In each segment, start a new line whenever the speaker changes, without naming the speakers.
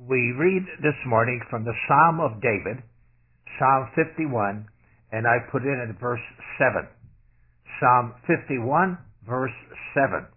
We read this morning from the Psalm of David, Psalm 51, and I put in at verse 7. Psalm 51, verse 7.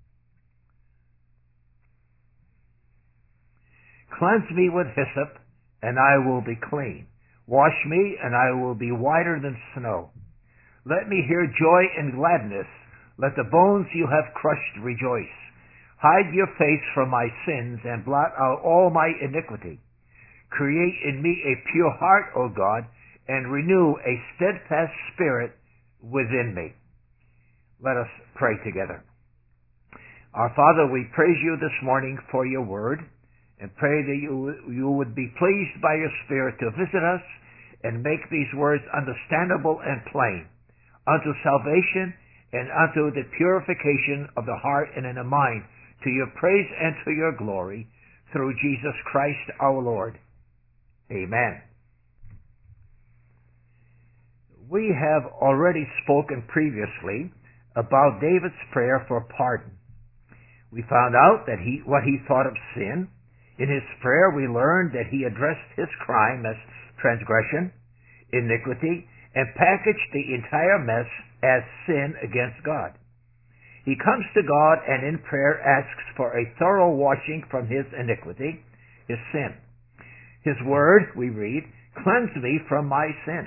Cleanse me with hyssop, and I will be clean. Wash me, and I will be whiter than snow. Let me hear joy and gladness. Let the bones you have crushed rejoice. Hide your face from my sins, and blot out all my iniquity. Create in me a pure heart, O God, and renew a steadfast spirit within me. Let us pray together. Our Father, we praise you this morning for your word, and pray that you would be pleased by your Spirit to visit us and make these words understandable and plain, unto salvation and unto the purification of the heart and in the mind, to your praise and to your glory, through Jesus Christ our Lord. Amen. We have already spoken previously about David's prayer for pardon. We found out that what he thought of sin. In his prayer, we learned that he addressed his crime as transgression, iniquity, and packaged the entire mess as sin against God. He comes to God and in prayer asks for a thorough washing from his iniquity, his sin. His word, we read, cleanse me from my sin.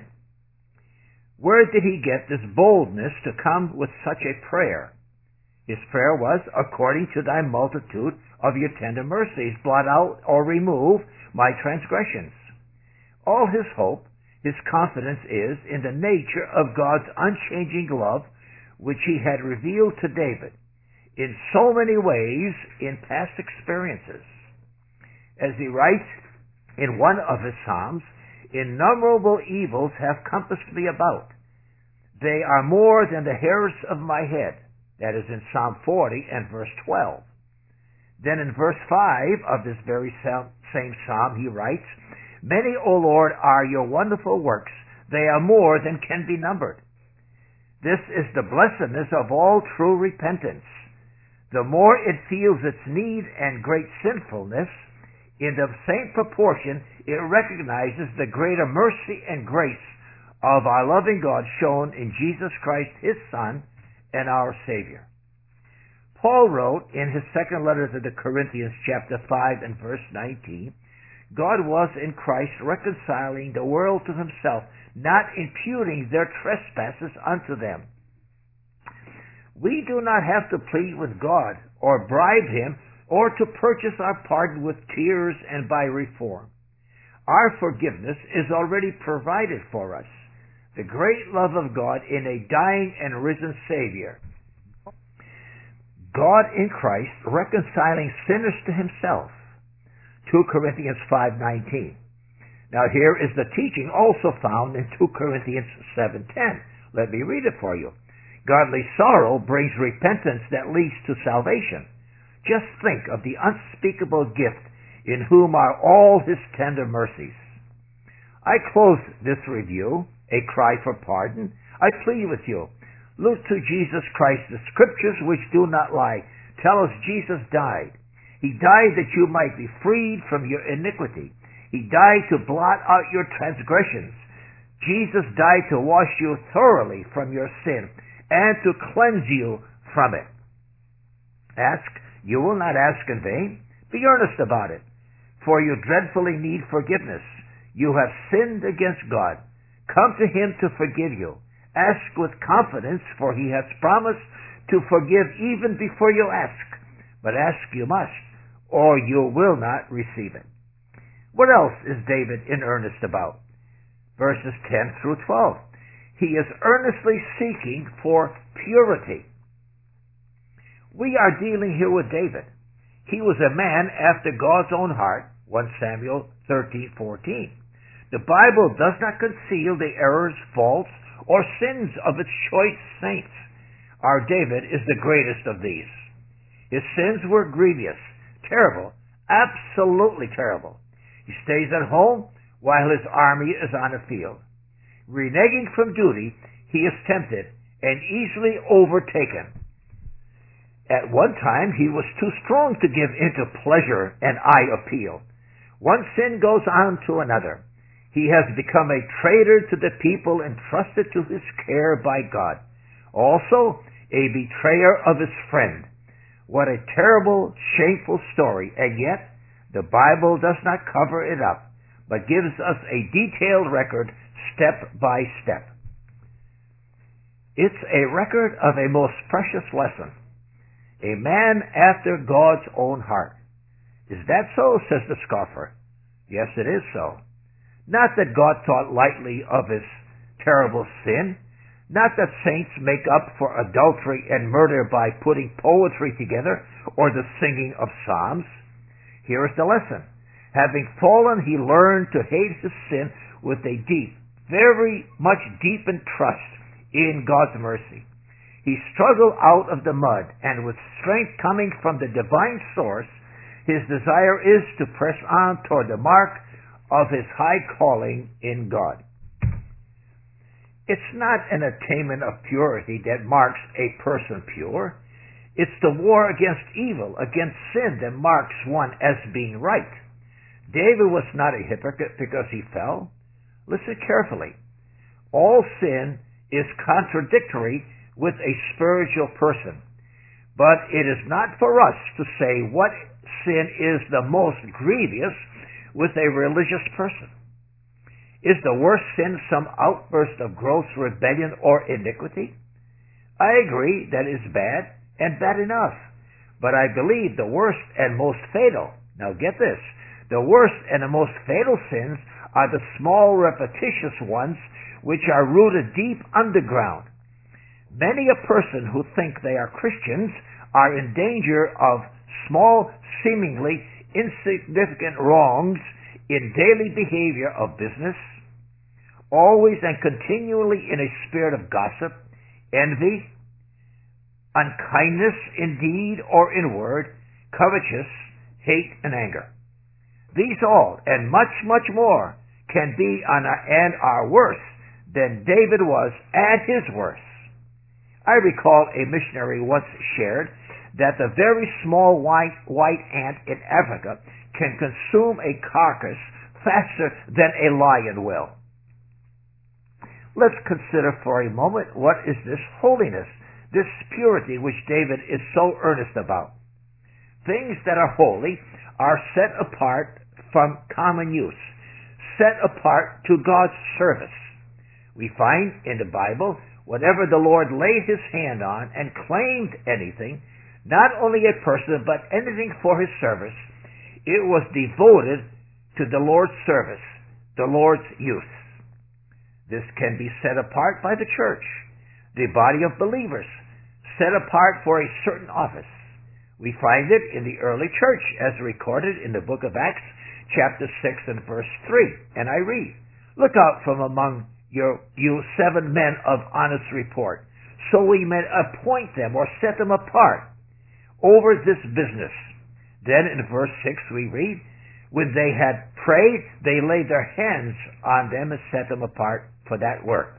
Where did he get this boldness to come with such a prayer? His prayer was, according to thy multitude of your tender mercies, blot out or remove my transgressions. All his hope, his confidence is in the nature of God's unchanging love, which he had revealed to David in so many ways in past experiences. As he writes in one of his Psalms, innumerable evils have compassed me about. They are more than the hairs of my head. That is in Psalm 40 and verse 12. Then in verse 5 of this very same Psalm he writes, many, O Lord, are your wonderful works. They are more than can be numbered. This is the blessedness of all true repentance. The more it feels its need and great sinfulness, in the same proportion it recognizes the greater mercy and grace of our loving God shown in Jesus Christ, his Son, and our Savior. Paul wrote in his second letter to the Corinthians, chapter 5 and verse 19, God was in Christ reconciling the world to himself, not imputing their trespasses unto them. We do not have to plead with God or bribe him or to purchase our pardon with tears and by reform. Our forgiveness is already provided for us. The great love of God in a dying and risen Savior. God in Christ reconciling sinners to himself. 2 Corinthians 5:19. Now here is the teaching also found in 2 Corinthians 7:10. Let me read it for you. Godly sorrow brings repentance that leads to salvation. Just think of the unspeakable gift in whom are all his tender mercies. I close this review, a cry for pardon. I plead with you. Look to Jesus Christ. The scriptures which do not lie tell us Jesus died. He died that you might be freed from your iniquity. He died to blot out your transgressions. Jesus died to wash you thoroughly from your sin and to cleanse you from it. Ask, you will not ask in vain. Be earnest about it, for you dreadfully need forgiveness. You have sinned against God. Come to him to forgive you. Ask with confidence, for he has promised to forgive even before you ask. But ask you must, or you will not receive it. What else is David in earnest about? Verses 10 through 12. He is earnestly seeking for purity. We are dealing here with David. He was a man after God's own heart, 1 Samuel 13:14. The Bible does not conceal the errors, faults, or sins of its choice saints. Our David is the greatest of these. His sins were grievous, terrible, absolutely terrible. He stays at home while his army is on the field. Reneging from duty, he is tempted and easily overtaken. At one time, he was too strong to give in to pleasure and eye appeal. One sin goes on to another. He has become a traitor to the people entrusted to his care by God. Also, a betrayer of his friend. What a terrible, shameful story, and yet the Bible does not cover it up, but gives us a detailed record step by step. It's a record of a most precious lesson. A man after God's own heart. Is that so? Says the scoffer. Yes, it is so. Not that God thought lightly of his terrible sin. Not that saints make up for adultery and murder by putting poetry together or the singing of psalms. Here is the lesson. Having fallen, he learned to hate his sin with a deep, very much deepened trust in God's mercy. He struggled out of the mud, and with strength coming from the divine source, his desire is to press on toward the mark of his high calling in God. It's not an attainment of purity that marks a person pure. It's the war against evil, against sin, that marks one as being right. David was not a hypocrite because he fell. Listen carefully. All sin is contradictory with a spiritual person. But it is not for us to say what sin is the most grievous with a religious person. Is the worst sin some outburst of gross rebellion or iniquity? I agree that is bad, and bad enough. But I believe the worst and most fatal, now get this, the worst and the most fatal sins are the small repetitious ones which are rooted deep underground. Many a person who think they are Christians are in danger of small, seemingly insignificant wrongs in daily behavior of business, always and continually in a spirit of gossip, envy, unkindness in deed or in word, covetous, hate, and anger. These all, and much, much more, can be and are worse than David was at his worst. I recall a missionary once shared that the very small white ant in Africa can consume a carcass faster than a lion will. Let's consider for a moment, what is this holiness, this purity which David is so earnest about? Things that are holy are set apart from common use, set apart to God's service. We find in the Bible, whenever the Lord laid his hand on and claimed anything, not only a person, but anything for his service, it was devoted to the Lord's service, the Lord's use. This can be set apart by the church, the body of believers, set apart for a certain office. We find it in the early church as recorded in the book of Acts, chapter 6 and verse 3. And I read, "Look out from among you 7 men of honest report, so we may appoint them or set them apart over this business." Then in verse 6 we read, "When they had prayed, they laid their hands on them and set them apart for that work."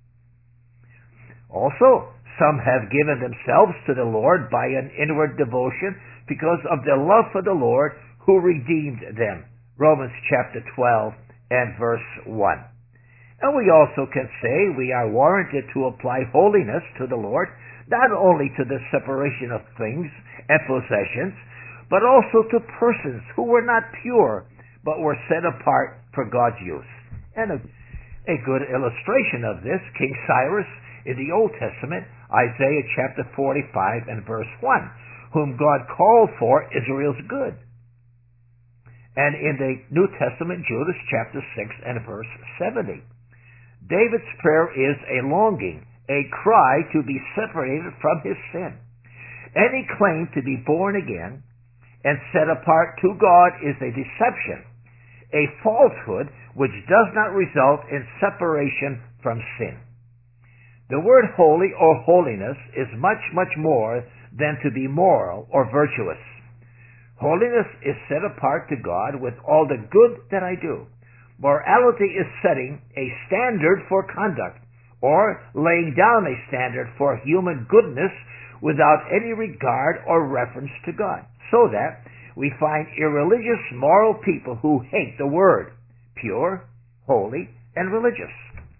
Also, some have given themselves to the Lord by an inward devotion because of their love for the Lord who redeemed them. Romans chapter 12 and verse 1. And we also can say we are warranted to apply holiness to the Lord, not only to the separation of things and possessions, but also to persons who were not pure, but were set apart for God's use. And a good illustration of this, King Cyrus in the Old Testament, Isaiah chapter 45 and verse 1, whom God called for Israel's good. And in the New Testament, Judas chapter 6 and verse 70. David's prayer is a longing, a cry to be separated from his sin. Any claim to be born again and set apart to God is a deception, a falsehood which does not result in separation from sin. The word holy or holiness is much, much more than to be moral or virtuous. Holiness is set apart to God with all the good that I do. Morality is setting a standard for conduct, or laying down a standard for human goodness without any regard or reference to God. So that we find irreligious, moral people who hate the Word, pure, holy, and religious.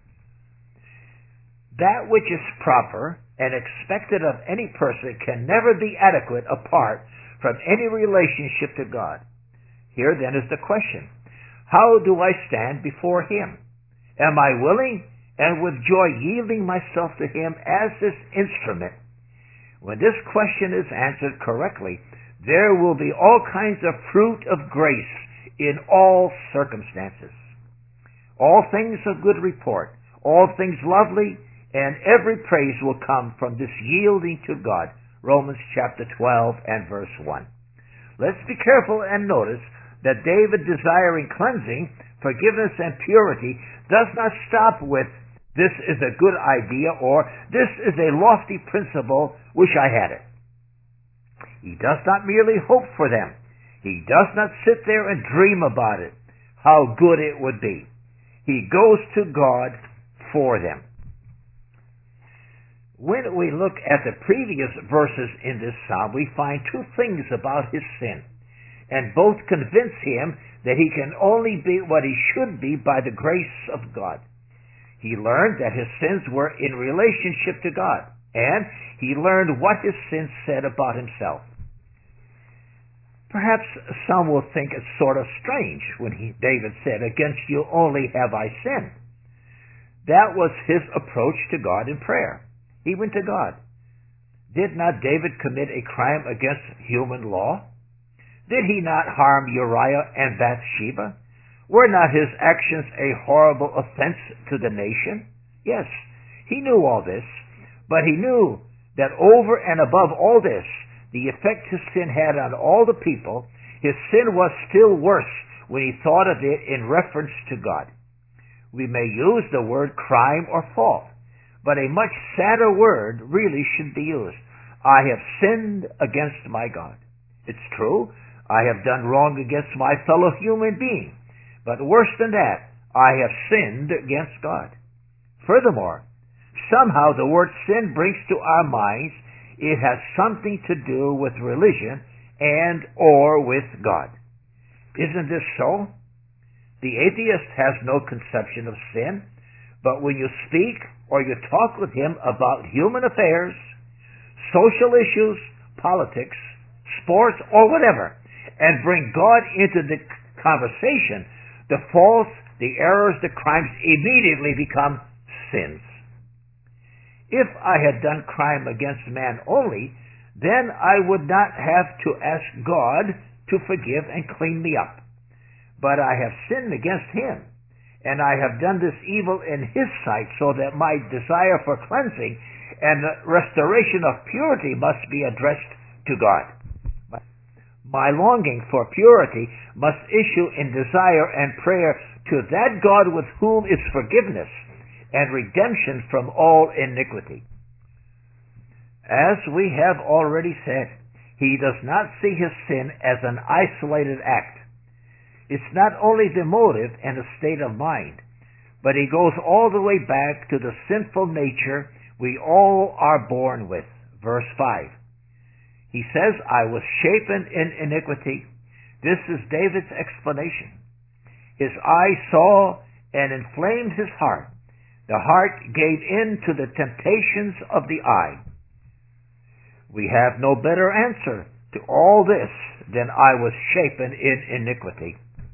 That which is proper and expected of any person can never be adequate apart from any relationship to God. Here then is the question: how do I stand before Him? Am I willing and with joy yielding myself to Him as His instrument? When this question is answered correctly, there will be all kinds of fruit of grace in all circumstances. All things of good report, all things lovely, and every praise will come from this yielding to God. Romans chapter 12 and verse 1. Let's be careful and notice that David, desiring cleansing, forgiveness, and purity, does not stop with "this is a good idea" or "this is a lofty principle, wish I had it." He does not merely hope for them. He does not sit there and dream about it, how good it would be. He goes to God for them. When we look at the previous verses in this psalm, we find two things about his sin, and both convince him that he can only be what he should be by the grace of God. He learned that his sins were in relationship to God, and he learned what his sins said about himself. Perhaps some will think it's sort of strange when David said, "Against you only have I sinned." That was his approach to God in prayer. He went to God. Did not David commit a crime against human law? Did he not harm Uriah and Bathsheba? Were not his actions a horrible offense to the nation? Yes, he knew all this, but he knew that over and above all this, the effect his sin had on all the people, his sin was still worse when he thought of it in reference to God. We may use the word crime or fault, but a much sadder word really should be used. I have sinned against my God. It's true, I have done wrong against my fellow human being, but worse than that, I have sinned against God. Furthermore, somehow the word sin brings to our minds it has something to do with religion and or with God. Isn't this so? The atheist has no conception of sin, but when you speak or you talk with him about human affairs, social issues, politics, sports, or whatever, and bring God into the conversation, the faults, the errors, the crimes immediately become sins. If I had done crime against man only, then I would not have to ask God to forgive and clean me up. But I have sinned against him, and I have done this evil in his sight, so that my desire for cleansing and the restoration of purity must be addressed to God. My longing for purity must issue in desire and prayer to that God with whom is forgiveness and redemption from all iniquity. As we have already said, he does not see his sin as an isolated act. It's not only the motive and the state of mind, but he goes all the way back to the sinful nature we all are born with. Verse 5. He says, I was shapen in iniquity. This is David's explanation. His eye saw and inflamed his heart. The heart gave in to the temptations of the eye. We have no better answer to all this than I was shapen in iniquity.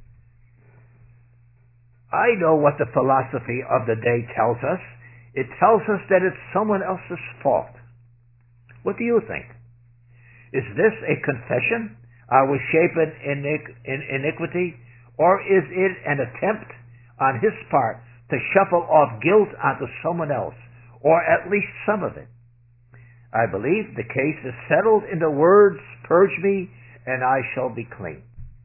I know what the philosophy of the day tells us. It tells us that it's someone else's fault. What do you think? Is this a confession? I was shapen in iniquity? Or is it an attempt on his part to shuffle off guilt onto someone else, or at least some of it? I believe the case is settled in the words, purge me, and I shall be clean.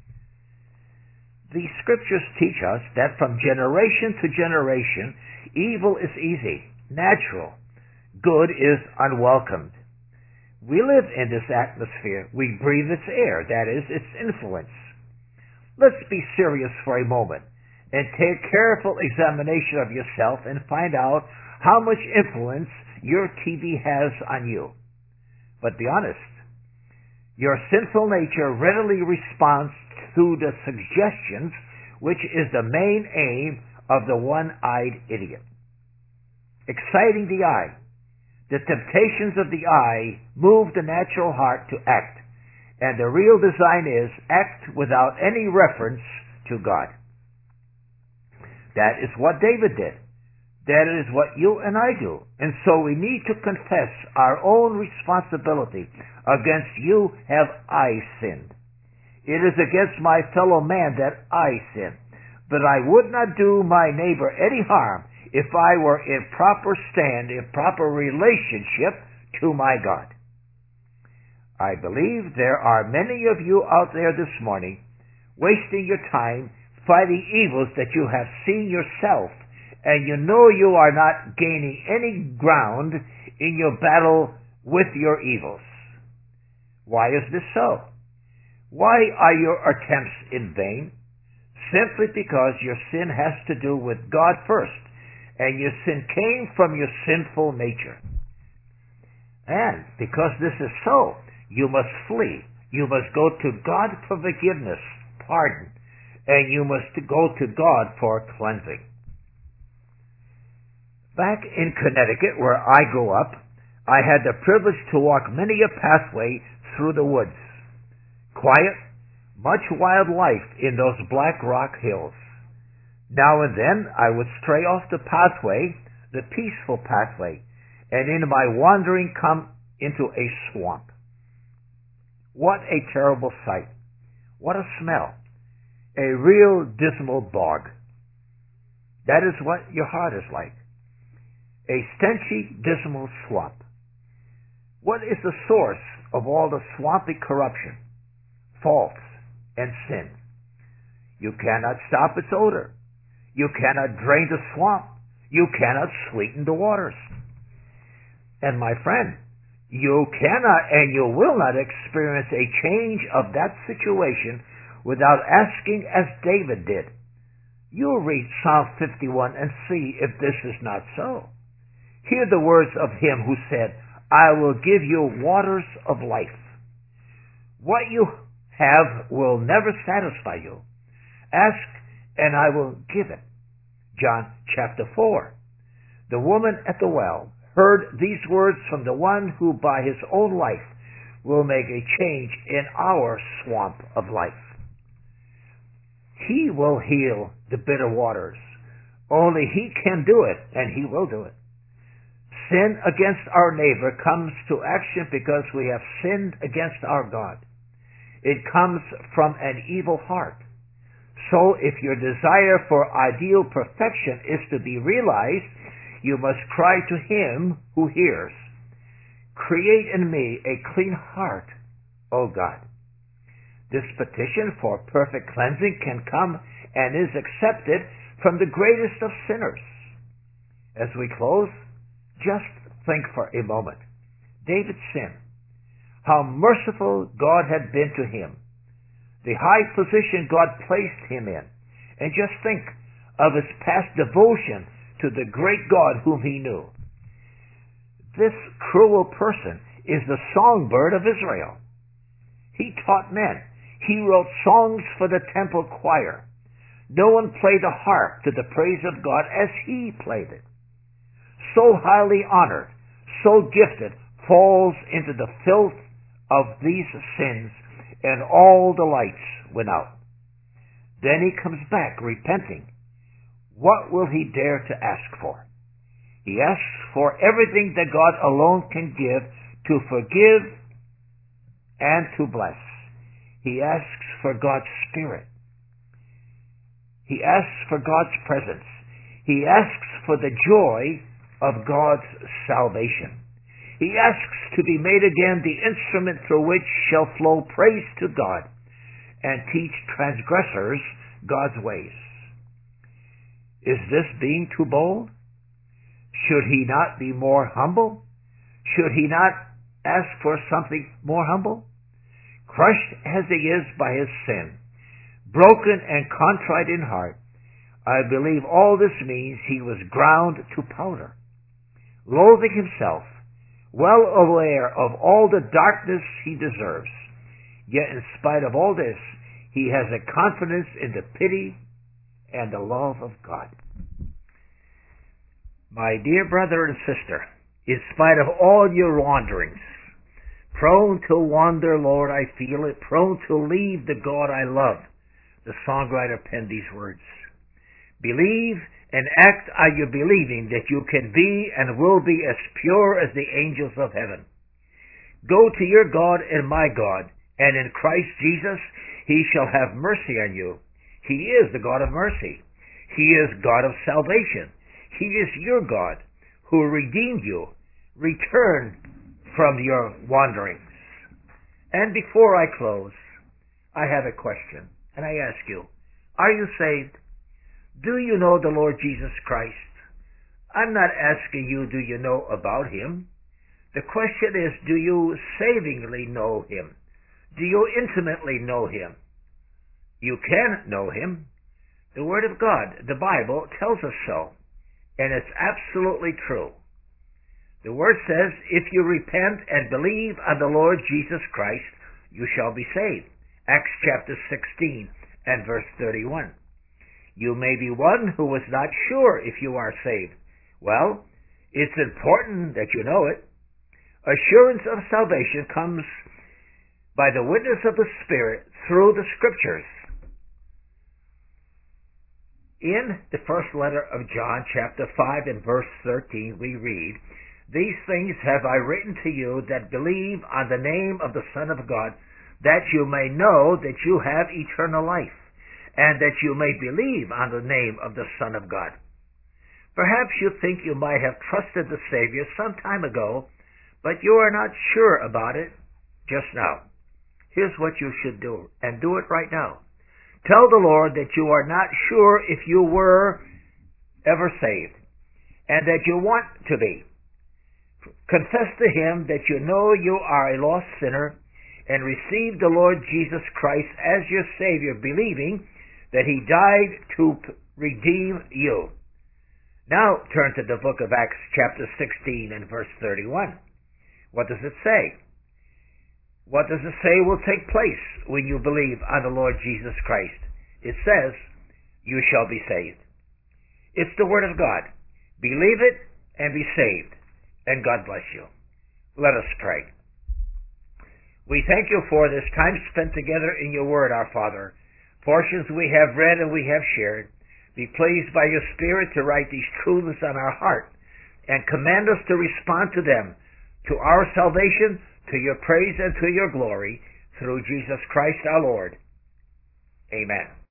The scriptures teach us that from generation to generation, evil is easy, natural. Good is unwelcomed. We live in this atmosphere. We breathe its air, that is, its influence. Let's be serious for a moment and take careful examination of yourself and find out how much influence your TV has on you. But be honest. Your sinful nature readily responds to the suggestions, which is the main aim of the one-eyed idiot. Exciting the eye. The temptations of the eye move the natural heart to act, and the real design is act without any reference to God. That is what David did. That is what you and I do. And so we need to confess our own responsibility. Against you have I sinned. It is against my fellow man that I sin. But I would not do my neighbor any harm if I were in proper stand, in proper relationship to my God. I believe there are many of you out there this morning wasting your time fighting evils that you have seen yourself, and you know you are not gaining any ground in your battle with your evils. Why is this so? Why are your attempts in vain? Simply because your sin has to do with God first, and your sin came from your sinful nature. And because this is so, you must flee. You must go to God for forgiveness, pardon, and you must go to God for cleansing. Back in Connecticut, where I grew up, I had the privilege to walk many a pathway through the woods. Quiet, much wildlife in those black rock hills. Now and then I would stray off the pathway, the peaceful pathway, and in my wandering come into a swamp. What a terrible sight. What a smell. A real dismal bog. That is what your heart is like. A stenchy, dismal swamp. What is the source of all the swampy corruption, faults, and sin? You cannot stop its odor. You cannot drain the swamp. You cannot sweeten the waters. And my friend, you cannot and you will not experience a change of that situation without asking as David did. You'll read Psalm 51 and see if this is not so. Hear the words of him who said, I will give you waters of life. What you have will never satisfy you. Ask and I will give it. John chapter 4. The woman at the well heard these words from the one who by his own life will make a change in our swamp of life. He will heal the bitter waters. Only he can do it, and he will do it. Sin against our neighbor comes to action because we have sinned against our God. It comes from an evil heart. So if your desire for ideal perfection is to be realized, you must cry to him who hears, create in me a clean heart, O God. This petition for perfect cleansing can come and is accepted from the greatest of sinners. As we close, just think for a moment. David's sin. How merciful God had been to him. The high position God placed him in. And just think of his past devotion to the great God whom he knew. This cruel person is the songbird of Israel. He taught men. He wrote songs for the temple choir. No one played the harp to the praise of God as he played it. So highly honored, so gifted, falls into the filth of these sins, and all the lights went out. Then he comes back repenting. What will he dare to ask for? He asks for everything that God alone can give, to forgive and to bless. He asks for God's Spirit. He asks for God's presence. He asks for the joy of God's salvation. He asks to be made again the instrument through which shall flow praise to God and teach transgressors God's ways. Is this being too bold? Should he not be more humble? Should he not ask for something more humble? Crushed as he is by his sin, broken and contrite in heart, I believe all this means he was ground to powder. Loathing himself, well aware of all the darkness he deserves, Yet in spite of all this, he has a confidence in the pity and the love of God. My dear brother and sister, in spite of all your wanderings, prone to wander, Lord, I feel it, prone to leave the God I love, the songwriter penned these words. Believe and act are you believing that you can be and will be as pure as the angels of heaven. Go to your God and my God, and in Christ Jesus he shall have mercy on you. He is the God of mercy. He is God of salvation. He is your God who redeemed you. Return from your wanderings. And before I close, I have a question, and I ask you, are you saved? Do you know the Lord Jesus Christ? I'm not asking you, do you know about him? The question is, do you savingly know him? Do you intimately know him? You can know him. The Word of God, the Bible, tells us so, and it's absolutely true. The Word says, if you repent and believe on the Lord Jesus Christ, you shall be saved. Acts chapter 16 and verse 31. You may be one who is not sure if you are saved. Well, it's important that you know it. Assurance of salvation comes by the witness of the Spirit through the Scriptures. In the first letter of John, chapter 5 and verse 13, we read, These things have I written to you that believe on the name of the Son of God, that you may know that you have eternal life, and that you may believe on the name of the Son of God. Perhaps you think you might have trusted the Savior some time ago, but you are not sure about it just now. Here's what you should do, and do it right now. Tell the Lord that you are not sure if you were ever saved, and that you want to be. Confess to Him that you know you are a lost sinner, and receive the Lord Jesus Christ as your Savior, believing that He died to redeem you. Now turn to the book of Acts chapter 16 and verse 31. What does it say? What does it say will take place when you believe on the Lord Jesus Christ? It says, you shall be saved. It's the Word of God. Believe it and be saved. And God bless you. Let us pray. We thank you for this time spent together in your Word, our Father. Portions we have read and we have shared. Be pleased by your Spirit to write these truths on our heart and command us to respond to them, to our salvation, to your praise and to your glory, through Jesus Christ our Lord. Amen.